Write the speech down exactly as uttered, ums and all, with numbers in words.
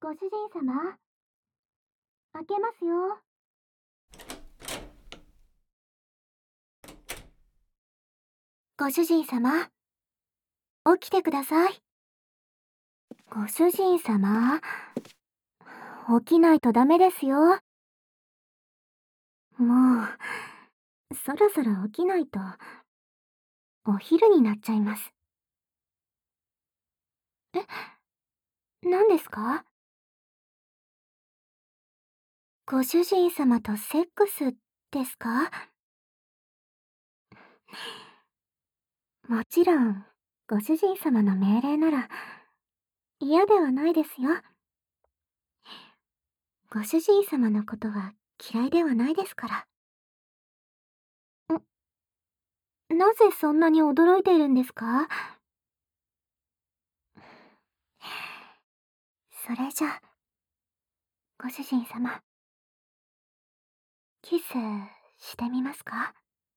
ご主人様、開けますよ。ご主人様、起きてください。ご主人様、起きないとダメですよ。もう、そろそろ起きないと、お昼になっちゃいます。え、何ですか？ご主人様とセックスですか？もちろん、ご主人様の命令なら嫌ではないですよ。ご主人様のことは嫌いではないですから。ん、なぜそんなに驚いているんですか？それじゃ、ご主人様、キスしてみますか？